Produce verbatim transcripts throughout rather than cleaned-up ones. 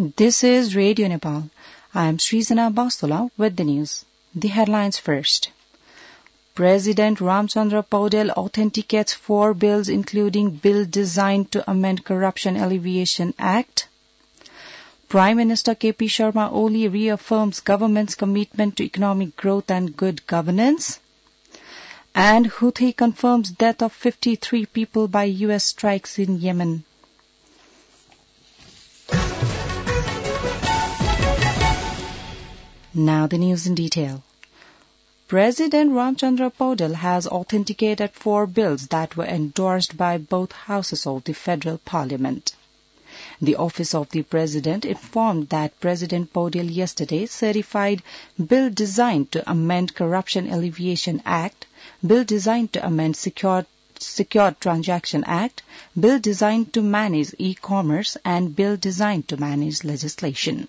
This is Radio Nepal. I am Srizana Bastola with the news. The headlines first. President Ramchandra Paudel authenticates four bills including bill designed to amend Corruption Alleviation Act. Prime Minister K P Sharma Oli reaffirms government's commitment to economic growth and good governance. And Houthi confirms death of fifty-three people by U S strikes in Yemen. Now the news in detail. President Ramchandra Paudel has authenticated four bills that were endorsed by both houses of the Federal Parliament. The Office of the President informed that President Paudel yesterday certified bill designed to amend Corruption Alleviation Act, bill designed to amend Secured, Secured Transaction Act, bill designed to manage e-commerce, and bill designed to manage legislation.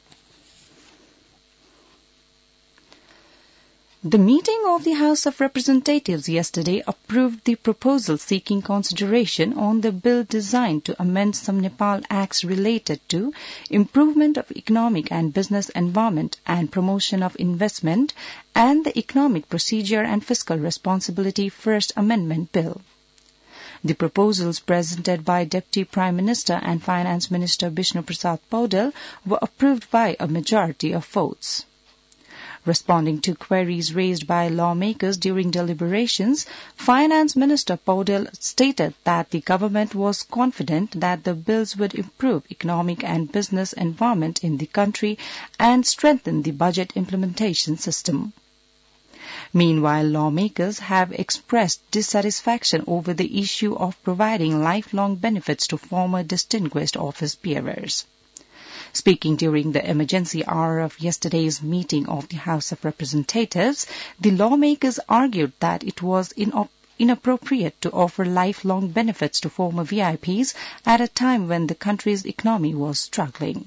The meeting of the House of Representatives yesterday approved the proposal seeking consideration on the bill designed to amend some Nepal acts related to improvement of economic and business environment and promotion of investment and the Economic Procedure and Fiscal Responsibility First Amendment Bill. The proposals presented by Deputy Prime Minister and Finance Minister Bishnu Prasad Paudel were approved by a majority of votes. Responding to queries raised by lawmakers during deliberations, Finance Minister Paudel stated that the government was confident that the bills would improve economic and business environment in the country and strengthen the budget implementation system. Meanwhile, lawmakers have expressed dissatisfaction over the issue of providing lifelong benefits to former distinguished office bearers. Speaking during the emergency hour of yesterday's meeting of the House of Representatives, the lawmakers argued that it was inop- inappropriate to offer lifelong benefits to former V I Ps at a time when the country's economy was struggling.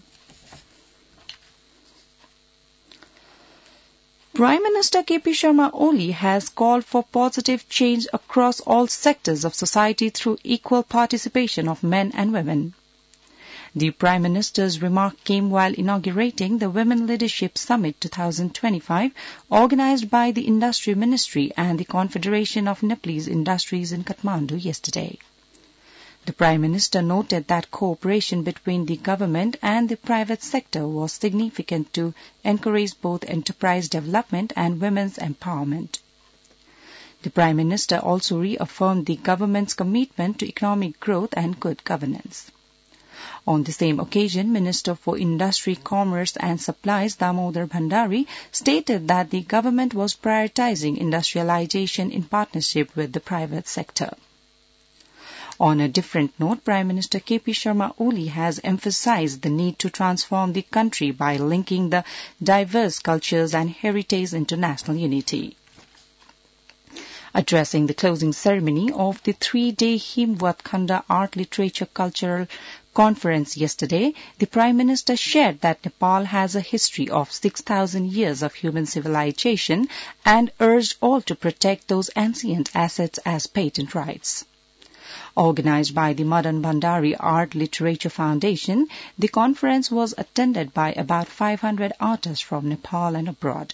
Prime Minister K P Sharma Oli has called for positive change across all sectors of society through equal participation of men and women. The Prime Minister's remark came while inaugurating the Women Leadership Summit twenty twenty-five organized by the Industry Ministry and the Confederation of Nepalese Industries in Kathmandu yesterday. The Prime Minister noted that cooperation between the government and the private sector was significant to encourage both enterprise development and women's empowerment. The Prime Minister also reaffirmed the government's commitment to economic growth and good governance. On the same occasion, Minister for Industry, Commerce and Supplies Damodar Bhandari stated that the government was prioritizing industrialization in partnership with the private sector. On a different note, Prime Minister K P Sharma Oli has emphasized the need to transform the country by linking the diverse cultures and heritage into national unity. Addressing the closing ceremony of the three-day Himwat Khanda Art Literature Cultural Conference yesterday, the Prime Minister shared that Nepal has a history of six thousand years of human civilization and urged all to protect those ancient assets as patent rights. Organized by the Madan Bhandari Art Literature Foundation, the conference was attended by about five hundred artists from Nepal and abroad.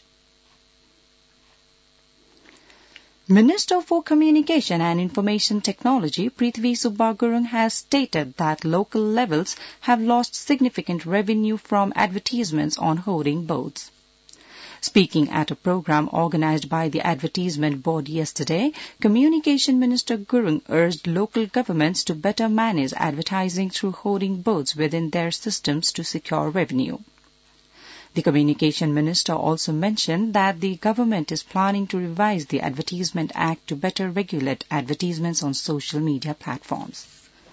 Minister for Communication and Information Technology Prithvi Subba Gurung has stated that local levels have lost significant revenue from advertisements on hoarding boards. Speaking at a program organized by the Advertisement Board yesterday, Communication Minister Gurung urged local governments to better manage advertising through hoarding boards within their systems to secure revenue. The Communication Minister also mentioned that the government is planning to revise the Advertisement Act to better regulate advertisements on social media platforms.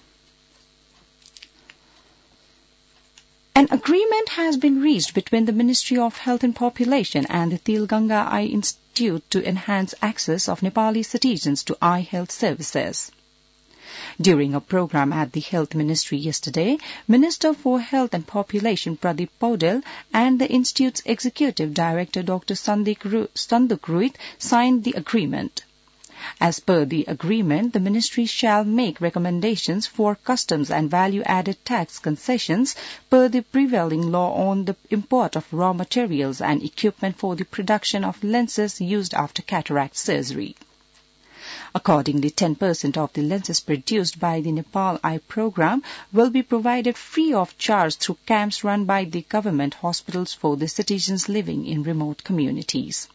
An agreement has been reached between the Ministry of Health and Population and the Tilganga Eye Institute to enhance access of Nepali citizens to eye health services. During a program at the Health Ministry yesterday, Minister for Health and Population Pradeep Paudel and the Institute's Executive Director Doctor Sanduk Ruit signed the agreement. As per the agreement, the ministry shall make recommendations for customs and value-added tax concessions per the prevailing law on the import of raw materials and equipment for the production of lenses used after cataract surgery. Accordingly, ten percent of the lenses produced by the Nepal Eye Program will be provided free of charge through camps run by the government hospitals for the citizens living in remote communities.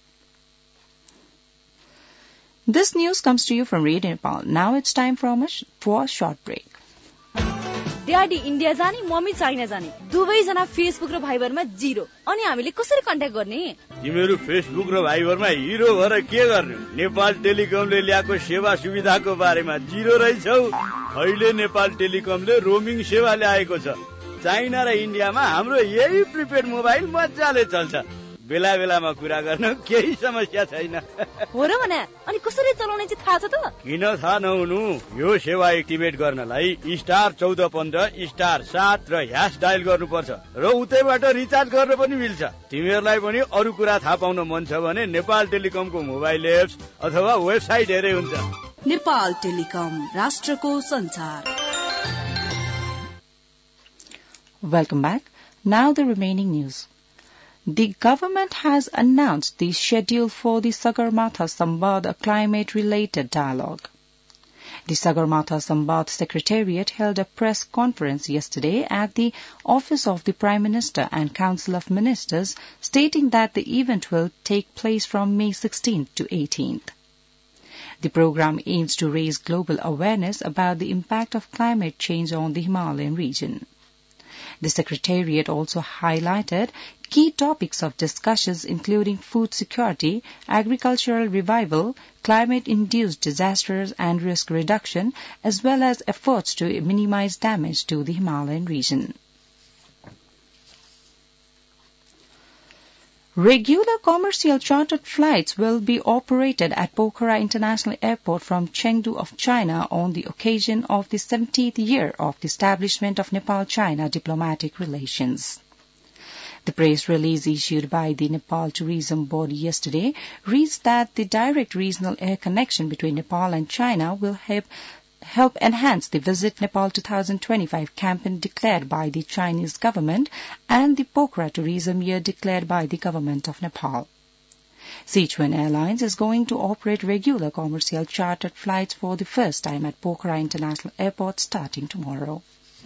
This news comes to you from Radio Nepal. Now it's time for a, for a short break. Daddy India जाने mummy China जाने दुवैजना Facebook र भाइबरमा zero अनि हामीले कसरी contact गर्ने तिमीहरू Facebook र भाइबरमा हिरो भएर के गर्ने नेपाल टेलिकमले ल्याएको सेवा सुविधाको बारेमा जिरो रहेछौ अहिले नेपाल टेलिकमले रोमिङ सेवा ल्याएको छ चाइना र इन्डियामा हाम्रो यही प्रिपेड मोबाइल मजाले चल्छ बेला बेलामा कुरा गर्न केही समस्या छैन हो र भने अनि कसरी चलाउने चाहिँ थाहा छ त किन थाहा नहुनु यो सेवा एक्टिभेट गर्नलाई स्टार चौध पन्ध्र स्टार सात र ह्यास डायल गर्नुपर्छ र उतैबाट रिचार्ज गर्न पनि मिल्छ तिमीहरूलाई पनि अरू कुरा थाहा पाउन मन छ भने नेपाल टेलिकमको मोबाइल एप्स अथवा वेबसाइट हेरे हुन्छ नेपाल टेलिकम राष्ट्रको संचार Welcome back. Now the remaining news. The government has announced the schedule for the Sagarmatha Samvad, a climate-related dialogue. The Sagarmatha Samvad Secretariat held a press conference yesterday at the office of the Prime Minister and Council of Ministers, stating that the event will take place from May sixteenth to eighteenth. The program aims to raise global awareness about the impact of climate change on the Himalayan region. The Secretariat also highlighted key topics of discussions including food security, agricultural revival, climate-induced disasters and risk reduction, as well as efforts to minimize damage to the Himalayan region. Regular commercial chartered flights will be operated at Pokhara International Airport from Chengdu of China on the occasion of the seventieth year of the establishment of Nepal-China diplomatic relations. The press release issued by the Nepal Tourism Board yesterday reads that the direct regional air connection between Nepal and China will help help enhance the Visit Nepal twenty twenty-five campaign declared by the Chinese government and the Pokhara Tourism Year declared by the government of Nepal. Sichuan Airlines is going to operate regular commercial chartered flights for the first time at Pokhara International Airport starting tomorrow.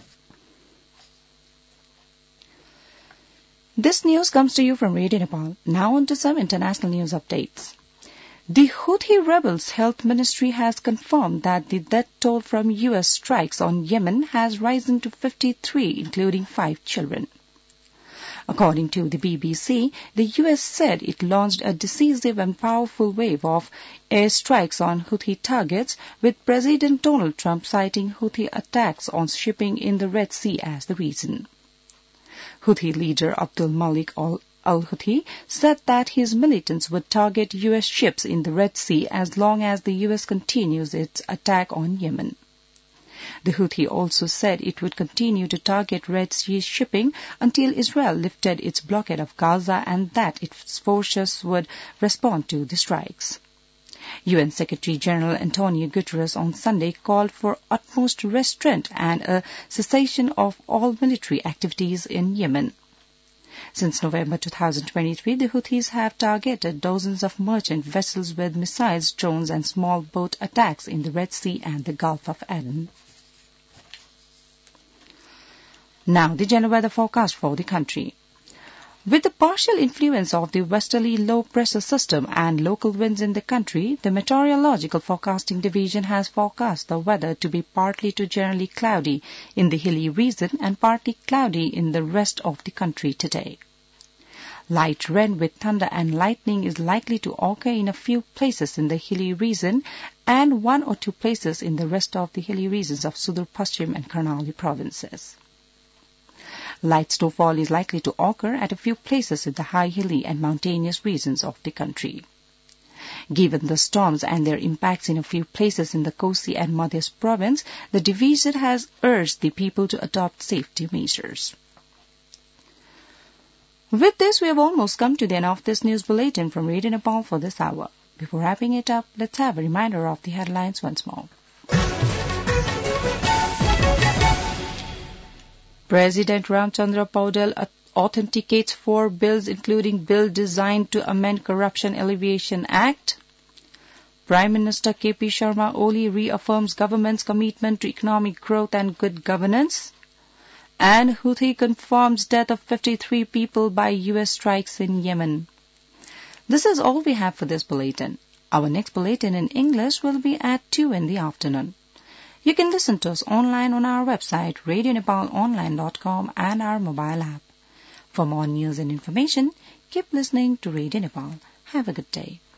This news comes to you from Radio Nepal. Now on to some international news updates. The Houthi rebels' health ministry has confirmed that the death toll from U S strikes on Yemen has risen to fifty-three, including five children. According to the B B C, the U S said it launched a decisive and powerful wave of airstrikes on Houthi targets, with President Donald Trump citing Houthi attacks on shipping in the Red Sea as the reason. Houthi leader Abdul Malik al-Houthi said that his militants would target U S ships in the Red Sea as long as the U S continues its attack on Yemen. The Houthi also said it would continue to target Red Sea shipping until Israel lifted its blockade of Gaza and that its forces would respond to the strikes. U N Secretary General Antonio Guterres on Sunday called for utmost restraint and a cessation of all military activities in Yemen. Since November twenty twenty-three, the Houthis have targeted dozens of merchant vessels with missiles, drones and small boat attacks in the Red Sea and the Gulf of Aden. Now the general weather forecast for the country. With the partial influence of the westerly low-pressure system and local winds in the country, the Meteorological Forecasting Division has forecast the weather to be partly to generally cloudy in the hilly region and partly cloudy in the rest of the country today. Light rain with thunder and lightning is likely to occur in a few places in the hilly region and one or two places in the rest of the hilly regions of Sudur Paschim and Karnali provinces. Light snowfall is likely to occur at a few places in the high hilly and mountainous regions of the country. Given the storms and their impacts in a few places in the Kosi and Madhya province, the division has urged the people to adopt safety measures. With this, we have almost come to the end of this news bulletin from Radio Nepal for this hour. Before wrapping it up, let's have a reminder of the headlines once more. President Ramchandra Paudel authenticates four bills including bill designed to amend Corruption Alleviation Act. Prime Minister K P Sharma Oli reaffirms government's commitment to economic growth and good governance. And Houthi confirms death of fifty-three people by U S strikes in Yemen. This is all we have for this bulletin. Our next bulletin in English will be at two in the afternoon. You can listen to us online on our website, radio nepal online dot com, and our mobile app. For more news and information, keep listening to Radio Nepal. Have a good day.